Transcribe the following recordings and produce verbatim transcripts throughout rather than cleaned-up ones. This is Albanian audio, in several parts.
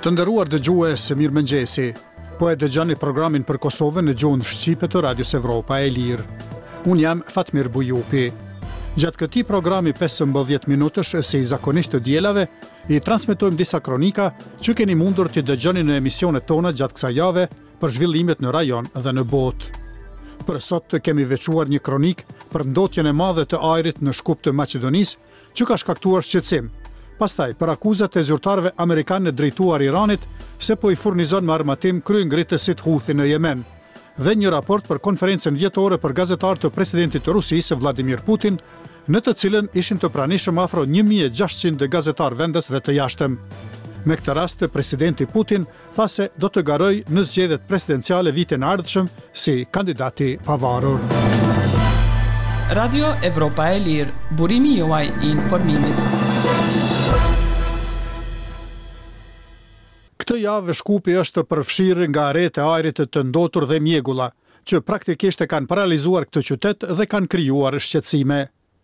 Të nderuar dëgjues, mirëmëngjesi. Po e dëgjoni programin për Kosovën në gjuhën shqipe të Radios Evropa e Lirë. Unë jam Fatmir Bujupi. Gjatë këtij programi pesëmbëdhjetë minutësh si zakonisht të dielave, i transmetojmë disa kronika që keni mundur të dëgjoni në emisionet tona gjatë kësaj jave për zhvillimet në rajon dhe në botë. Për sot kemi veçuar një kronik për ndotjen e madhe të ajrit në shkup të Maqedonisë, që ka shkaktuar shqetësim. Pastaj, për akuzat e zyrtarëve amerikanë drejtuar Iranit se po i furnizon me armatim kryengritësit Houthi në Yemen, dhe një raport për konferencën vjetore për gazetarë të presidentit të Rusisë Vladimir Putin, në të cilën ishin të pranishëm afro një mijë e gjashtëqind gazetarë vendas dhe të jashtëm. Me këtë rast, presidenti Putin tha se do të garoj në zgjedhjet presidenciale vitin e ardhshëm si kandidati pavarur. Radio Evropa e Lirë, burimi juaj i informimit. Këtë javë Shkupi është përfshirë nga arret e ajrit të ndotur dhe mjegulla, që praktikisht e kanë paralizuar këtë qytet dhe kanë krijuar shqetësime.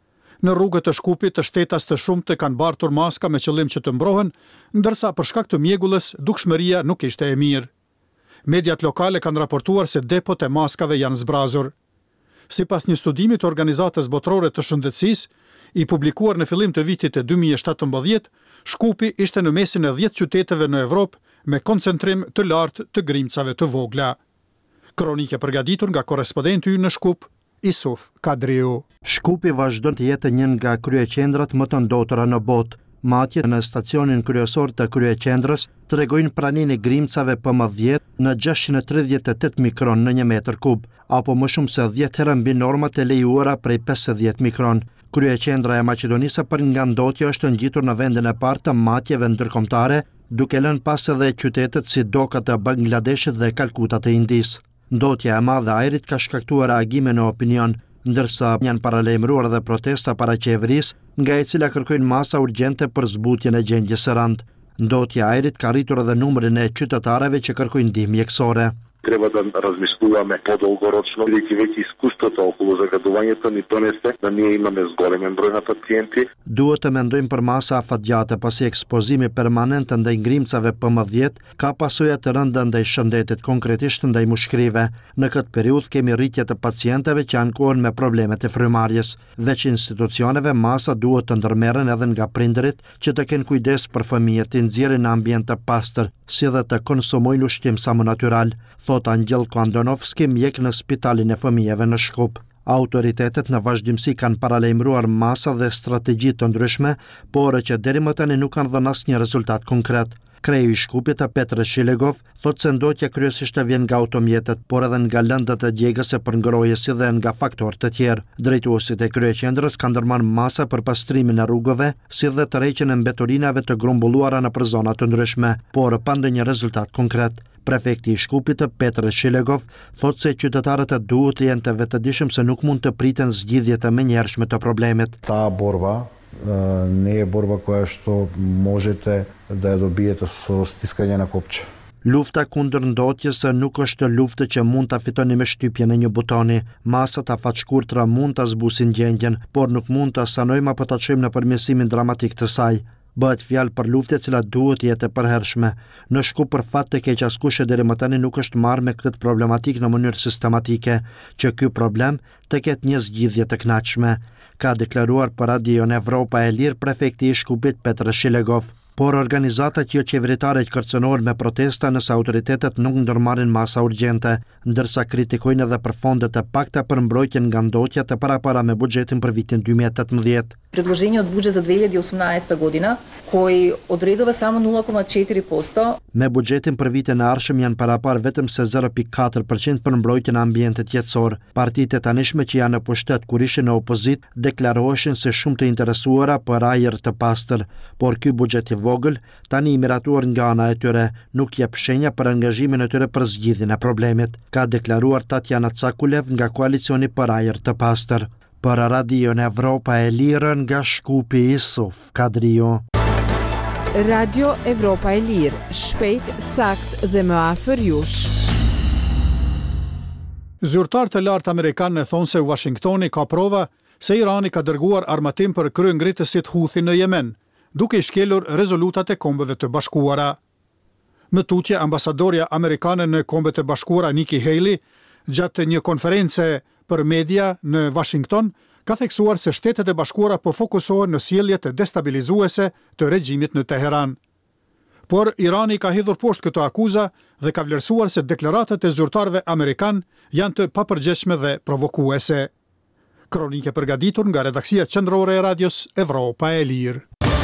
Në rrugët të Shkupit të shtetas të shumtë kanë bartur maska me qëllim që të mbrohen, ndërsa për shkak të mjegullës dukshmëria nuk ishte e mirë. Mediat lokale kanë raportuar se depot e maskave janë zbrazur. Sipas një studimi të Organizatës Botërore të Shëndetësisë, i publikuar në fillim të vitit e dy mijë e shtatëmbëdhjetë, Shkupi ishte në mesin e dhjetë qyteteve në Evropë me koncentrim të lartë të grimcave të vogla. Kronike përgatitur nga korrespondenti ynë në Shkup, Isuf Kadriu. Shkupi vazhdon të jetë një nga kryeqendrat më të ndotura në botë. Matjet në stacionin kryesor të kryeqendrës tregojnë praninë e grimcave P M dhjetë në gjashtëqind e tridhjetë e tetë mikron në një metër kub, apo më shumë se dhjetë herë mbi normat e lejuara prej pesëdhjetë mikron. Kryeqendra e Maqedonisë për nga ndotja është ngjitur në vendin e parë të matjeve ndërkombëtare, duke lënë pas edhe qytetet si Doka të Bangladeshit dhe Kalkuta të Indisë. Ndotja e madhe e ajrit ka shkaktuar reagime në opinion, ndërsa janë paralajmëruar edhe protesta para qeverisë, nga e cila kërkojnë masa urgjente për zbutjen e gjendjes së rëndë. Ndotja e ajrit ka rritur edhe numrin e qytetarëve që kërkojnë ndihmë mjekësore. Treba да размислуваме по-долгорочно, бидејќи веќе искуството околу загадувањето ни донесе да ние имаме зголемен број на пациенти. Duhet të mendojmë për masa afatgjate, pasi ekspozimi permanent ndaj ngrimcave P M dhjetë ka pasoja të rënda ndaj shëndetit, konkretisht ndaj mushkrive. Në këtë periudhë kemi rritje të pacientëve që ankohen me problemet e frymarrjes. Veç institucioneve, masa duhet të ndërmerren edhe nga prindërit që të kenë kujdes për fëmijët, të nxjerrin në ambient të pastër, si dhe të konsumojnë ushqim sa më natyral, thot Angjel Kondonovski, mjek në spitalin e fëmijëve në Shkup. Autoritetet në vazhdimsi kanë paralajmëruar masa dhe strategji të ndryshme, por që deri më tani nuk kanë dhënë asnjë rezultat konkret. Kreu i Shkupit, Petr Shilegov, thot se ndotja kryesisht vjen nga automjetet, por edhe nga lëndët e djegëse për ngrohje si dhe nga faktorë të tjerë. Drejtuesit e kryeqendrës kanë ndërmarrë masa për pastrimin e rrugëve, si dhe tërheqjen e mbeturinave të grumbulluara në për zona të ndryshme, por pa ndonjë rezultat konkret. Prefekti i Shkupit, Petr Shilegov, thot se qytetarët duhet të jenë të vetëdijshëm se nuk mund të priten zgjidhjet e menjëhershme të problemit. Та борба не е борба која што можете да ја добиете со стискање на копче. Lufta kundër ndotjes nuk është luftë që mund ta fitoni me shtypjen e një butoni. Masat afatshkurtra mund ta zbusin gjendjen, por nuk mund ta sanojmë apo ta çojmë në përmirësimin dramatik të saj. Bëhet fjalë për luftë e cila duhet jetë e përhershme. Në Shkup, për fat të keq, askush deri më tani nuk është marrë me këtë problematik në mënyrë sistematike, që ky problem të ketë një zgjidhje të kënaqshme, ka deklaruar për Radion Evropa e Lirë prefekti i Shkupit Petr Shilegov. Por organizatat jo qeveritare kërcënohen me protesta nëse autoritetet nuk ndërmarrin masa urgjente, ndërsa kritikojnë edhe për fondet e pakta për mbrojtjen nga ndotja të parapara me buxhetin për vitin dy mijë e tetëmbëdhjetë. Предложение от бюджет за две хиляди и осумнаесета година, кој одредува само нула кoma четири posto. Me buxhetin për vitin e ardhshëm janë parapar vetëm se zero pikë katër përqind për mbrojtjen e ambientit jetësor. Partitë e tanishme që janë në pushtet kur ishin në opozit deklaroheshin se shumë të interesuara për ajër të pastër, por ky buxhet i vogël, tani i miratuar nga ana e tyre, nuk jep shenja për angazhimin e tyre për zgjidhjen e problemit, ka deklaruar Tatjana Cakulev nga koalicioni për ajër të pastër. Për Radion Evropa e Lirë nga Shkupi, Isuf Kadriu. Radio Evropa e Lirë, shpejt, sakt dhe më afër jush. Zyrtarë të lartë amerikanë thonë se Washingtoni ka prova se Irani ka dërguar armatim për kryengritësit Houthi në Yemen, duke i shkelur rezolutat e Kombeve të Bashkuara. Më tutje, ambasadorja amerikane në Kombet e Bashkuara Nikki Haley, gjatë një konference për media në Washington, ka theksuar se Shtetet e Bashkuara po fokusohen në sjelljet destabilizuese të regjimit në Teheran. Por Irani ka hidhur poshtë këto akuza dhe ka vlerësuar se deklaratat e zyrtarëve amerikan janë të papërgjeshme dhe provokuese. Kronike përgatitur nga redaksia qendrore e Radios Evropa e Lirë.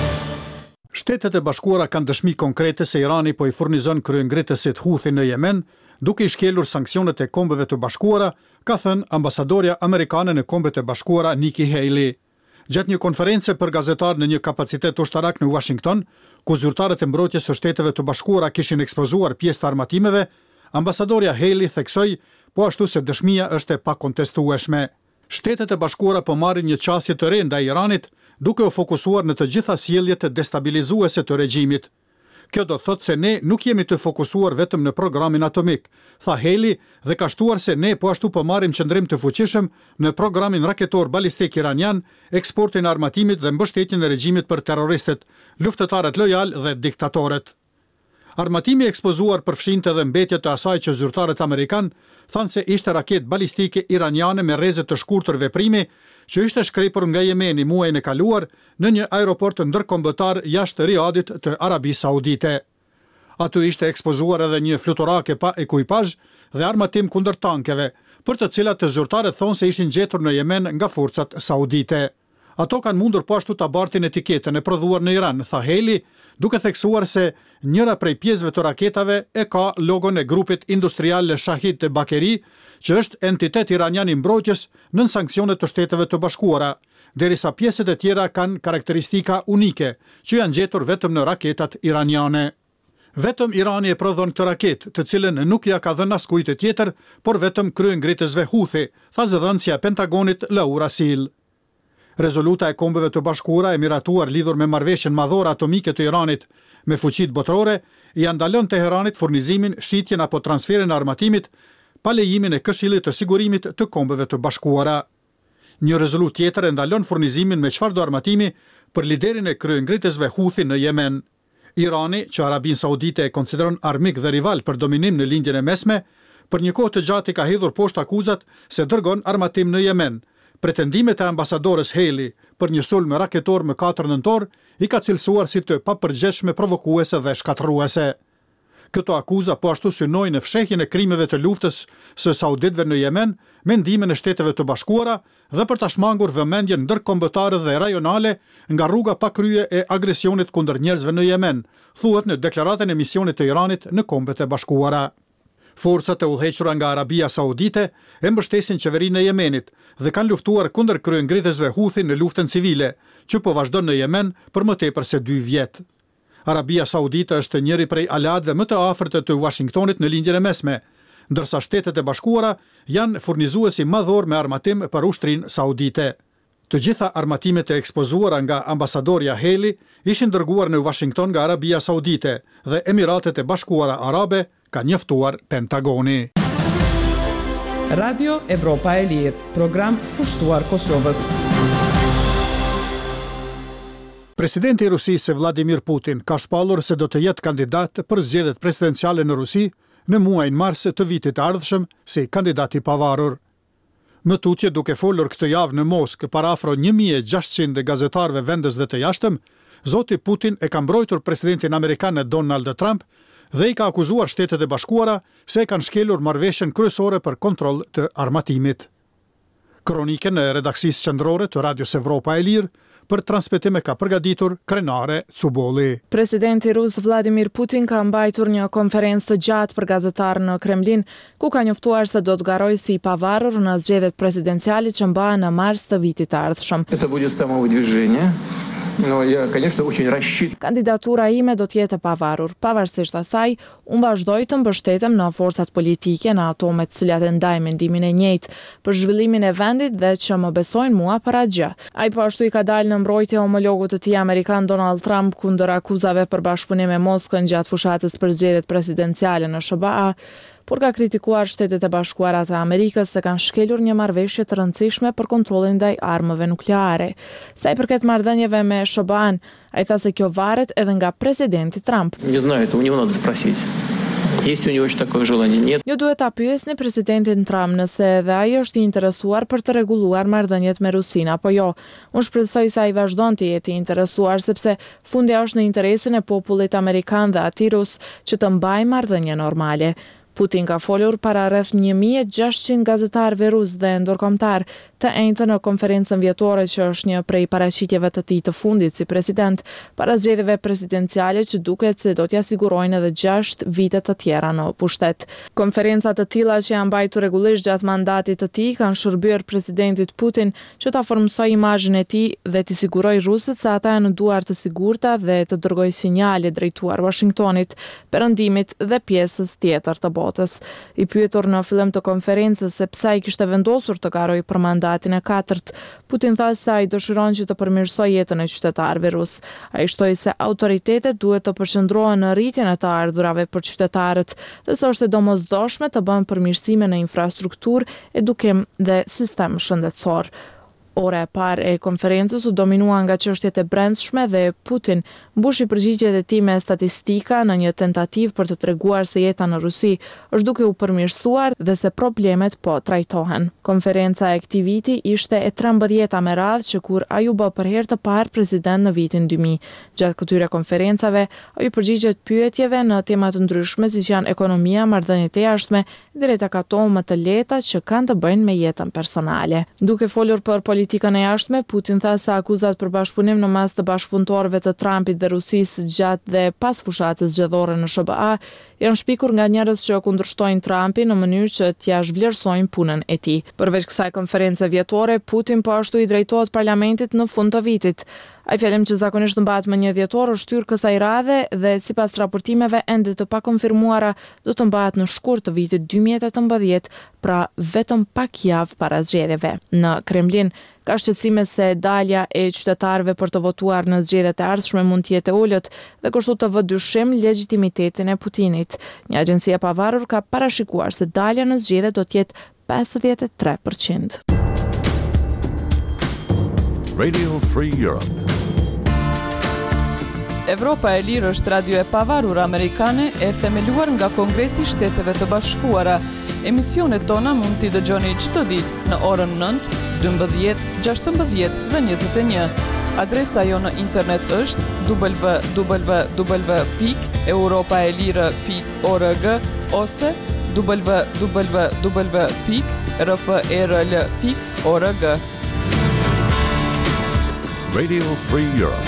Shtetet e Bashkuara kanë dëshmi konkrete se Irani po i furnizon kryengritësit Houthi në Yemen, duke i shkelur sanksionet e Kombeve të Bashkuara, ka thënë ambasadorja amerikane në Kombet e Bashkuara Nikki Haley. Gjatë një konference për gazetarë në një kapacitet ushtarak në Washington, ku zyrtarët e mbrojtjes së Shteteve të Bashkuara kishin ekspozuar pjesë të armatimeve, ambasadorja Haley theksoi po ashtu se dëshmia është e pakontestueshme. Shtetet e Bashkuara po marrin një qasje të re ndaj Iranit, duke u fokusuar në të gjitha sjelljet destabilizuese të regjimit. Kjo do të thotë se ne nuk jemi të fokusuar vetëm në programin atomik, tha Haley, dhe ka shtuar se ne po ashtu po marrim qëndrim të fuqishëm në programin raketor balistik iranian, eksportin e armatimit dhe mbështetjen e regjimit për terroristët, luftëtarët lojal dhe diktatorët. Armatimi ekspozuar përfshinte edhe mbetjet të asaj që zyrtarët amerikan thanë se ishte raketë balistike iraniane me rreze të shkurtër veprimi që ishte shkrepur nga Jemeni muajin e kaluar në një aeroport ndërkombëtar jashtë Riadit të Arabisë Saudite. Aty ishte ekspozuar edhe një fluturake pa ekuipazh dhe armatim kundër tankeve, për të cilat të zyrtarët thonë se ishin gjetur në Yemen nga forcat saudite. Ato kanë mundur po ashtu ta bartin etiketën e prodhuar në Iran, tha Haley, duke theksuar se njëra prej pjesëve të raketave e ka logon e grupit industrial Shahid të Bakeri, që është entitet iranian i mbrojtjes nën sanksionet të Shteteve të Bashkuara, derisa pjesët e tjera kanë karakteristika unike, që janë gjetur vetëm në raketat iraniane. Vetëm Irani e prodhon këtë raketë, të cilën nuk ja ka dhënë askujt tjetër, por vetëm kryengritësve Houthi, tha zëdhënësja e Pentagonit Laura Sil. Rezoluta e Kombeve të Bashkuara e miratuar lidhur me marrëveshjen madhore atomike të Iranit me fuqitë botërore i ndalon Teheranit furnizimin, shitjen apo transferin e armatimit pa lejimin e Këshillit të Sigurimit të Kombeve të Bashkuara. Një rezolut tjetër e ndalon furnizimin me çfarëdo armatimi për liderin e kryengritësve Houthi në Yemen. Irani, që Arabinë Saudite e konsideron armik dhe rival për dominim në lindjen e mesme, për një kohë të gjatë ka hidhur poshtë akuzat se dërgon armatim në Yemen. Pretendimet e ambasadores Haley për një sulm raketor më katër nëntor i ka cilësuar si të papërgjeshme, provokuese dhe shkatërruese. Këto akuza po ashtu synojnë në fshehjen e krimeve të luftës së sauditëve në Yemen me ndihmën e Shteteve të Bashkuara dhe për ta shmangur vëmendjen ndërkombëtare dhe rajonale nga rruga pa krye e agresionit kundër njerëzve në Yemen, thuhet në deklaratën e misionit të Iranit në Kombet e Bashkuara. Forcat e udhëhequra nga Arabia Saudite e mbështesin qeverinë e Yemenit dhe kanë luftuar kundër kryengritësve Houthi në luftën civile, që po vazhdon në Yemen për më tepër se dy vjet. Arabia Saudite është njëri prej aleatëve më të afërtë të Washingtonit në lindjen e mesme, ndërsa Shtetet e Bashkuara janë furnizuesi madhor me armatim për ushtrinë saudite. Të gjitha armatimet e ekspozuara nga ambasadorja Haley ishin dërguar në Washington nga Arabia Saudite dhe Emiratet e Bashkuara Arabe, ka njoftuar Pentagoni. Radio Evropa e Lirë, program pushtuar Kosovës. Presidenti i Rusisë Vladimir Putin ka shpallur se do të jetë kandidat për zgjedhjet presidenciale në Rusi në muajin mars të vitit të ardhshëm si kandidat i pavarur. Më tutje, duke folur këtë javë në Moskë para afro një mijë e gjashtëqind gazetarëve vendas dhe të jashtëm, zoti Putin e ka mbrojtur presidentin amerikan Donald Trump dhe i ka akuzuar Shtetet e Bashkuara se e kanë shkelur marrëveshjen kryesore për kontroll të armatimit. Kronikën e redaksisë qendrore të Radios Evropa e Lirë për transmetim e ka përgatitur Krenare Cubolli. Presidenti rus Vladimir Putin ka mbajtur një konferencë të gjatë për gazetarë në Kremlin, ku ka njoftuar se do të garojë si i pavarur në zgjedhjet presidenciale që mbahen në mars të vitit të ardhshëm. Это будет самовыдвижение. No, ja, конечно, очень рассчитываю. Kandidatura ime do të jetë e pavarur. Pavarësisht asaj, unë vazhdoj të mbështetem në forcat politike, në ato me të cilat e ndaj mendimin e njëjtë për zhvillimin e vendit dhe që më besojnë mua para gjë. Ai po ashtu i ka dalë në mbrojtje homologut të tij amerikan Donald Trump kundër akuzave për bashkëpunim me Moskën gjatë fushatës për zgjedhjet presidenciale në S B A, por ka kritikuar Shtetet e Bashkuara të Amerikës se kanë shkelur një marrëveshje të rëndësishme për kontrollin ndaj armëve nukleare. Sa i përket marrëdhënieve me S B A-n, ai tha se kjo varet edhe nga presidenti Trump. Не знаю, этого не надо спросить. Есть у него еще такое желание? Нет. Ju duhet ta pyesni presidentin Trump nëse edhe ai është i interesuar për të rregulluar marrëdhëniet me Rusinë apo jo. Unë shpresoj se ai vazhdon të jetë i interesuar sepse fundi është në interesin e popullit amerikan dhe atij rus që të mbajë marrëdhënie normale. Putin ka folur para rreth një mijë e gjashtëqind gazetarëve rus dhe ndërkombëtar të enjtë në konferencën vjetore që është një prej paraqitjeve të tij të fundit si president para zgjedhjeve presidenciale që duket se do t'ia sigurojnë edhe gjashtë vite të tjera në pushtet. Konferenca të tilla që janë mbajtur rregullisht gjatë mandatit të tij kanë shërbyer presidentit Putin që ta formsojë imazhin e tij dhe t'i sigurojë rusët se ata janë në duar të sigurta dhe të dërgojë sinjale drejtuar Washingtonit, Perëndimit dhe pjesës tjetër të botës. I pyetur në fillim të konferencës se pse ai kishte vendosur të garojë për mandatin e katërt, Putin tha se ai dëshiron që të përmirësojë jetën e qytetarëve rus. Ai shtoi se autoritetet duhet të përqendrohen në rritjen e të ardhurave për qytetarët dhe se është e domosdoshme të bëhen përmirësime në infrastrukturë, edukim dhe sistem shëndetësor. Ora e parë e konferencës u dominua nga çështjet e brendshme dhe Putin mbushi përgjigjet e tij me statistika në një tentativë për të treguar se jeta në Rusi është duke u përmirësuar dhe se problemet po trajtohen. Konferenca e këtij viti ishte e trembëdhjeta me radhë që kur ai u bë për herë të parë president në vitin dy mijë. Gjatë këtyre konferencave, ai u përgjigjet pyetjeve në tema të ndryshme siç janë ekonomia, marrëdhëniet e jashtme, drejt akatohet më të lehta që kanë të bëjnë me jetën personale. Duke folur për politikën e jashtme, Putin tha se akuzat për bashkëpunim në mes të bashkëpunëtorëve të Trumpit dhe Rusisë gjatë dhe pas fushatës zgjedhore në S B A janë shpikur nga njerëz që kundërshtojnë Trumpin në mënyrë që t'ia zhvlerësojnë punën e tij. Përveç kësaj konference vjetore, Putin po ashtu i drejtohet parlamentit në fund të vitit. Ai fjalim që zakonisht mbahet më një dhjetor është hyrë kësaj radhe dhe sipas raportimeve ende të pakonfirmuara do të mbahet në shkurt të vitit dy mijë e tetëmbëdhjetë, pra vetëm pak javë para zgjedhjeve. Në Kremlin ka shqetësime se dalja e qytetarëve për të votuar në zgjedhjet e ardhshme mund të jetë e ulët dhe kështu të vë dyshim legitimitetin e Putinit. Një agjenci e pavarur ka parashikuar se dalja në zgjedhje do të jetë pesëdhjetë e tre përqind. Radio Free Europe. Evropa e Lirë është radio e pavarur amerikane e themeluar nga Kongresi i Shteteve të Bashkuara. Emisionet tona mund t'i dëgjoni çdo ditë në orën nëntë, dymbëdhjetë, gjashtëmbëdhjetë dhe njëzet e një. Adresa jo në internet është w w w pikë europaelire pikë org ose w w w pikë r f e r l pikë org. Radio Free Europe.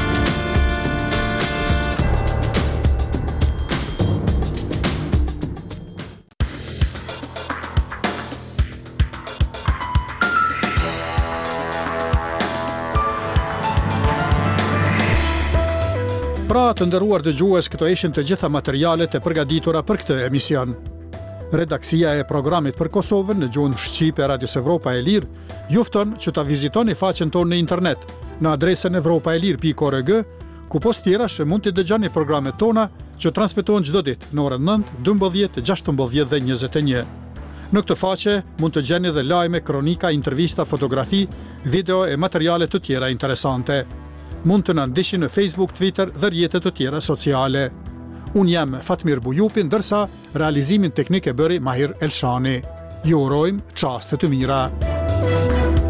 Pra të nderuar dëgjues, këto ishin të gjitha materialet e përgatitura për këtë emision. Redaksia e programit për Kosovën në gjuhën shqipe e Radios Evropa e Lirë ju fton që ta vizitoni faqen tonë në internet në adresën evropaelir pikë org, ku post tjerash mund të dëgjoni programet tona që transmetohen çdo ditë në orën nëntë, dymbëdhjetë, gjashtëmbëdhjetë dhe njëzet e një. Në këtë faqe mund të gjeni dhe lajme, kronika, intervista, fotografi, video e materiale të tjera interesante. Mund të na ndiqni në Facebook, Twitter dhe rrjetet të tjera sociale. Unë jam Fatmir Bujupi, ndërsa realizimin teknik e bëri Mahir Elshani. Ju urojmë çaste të mira.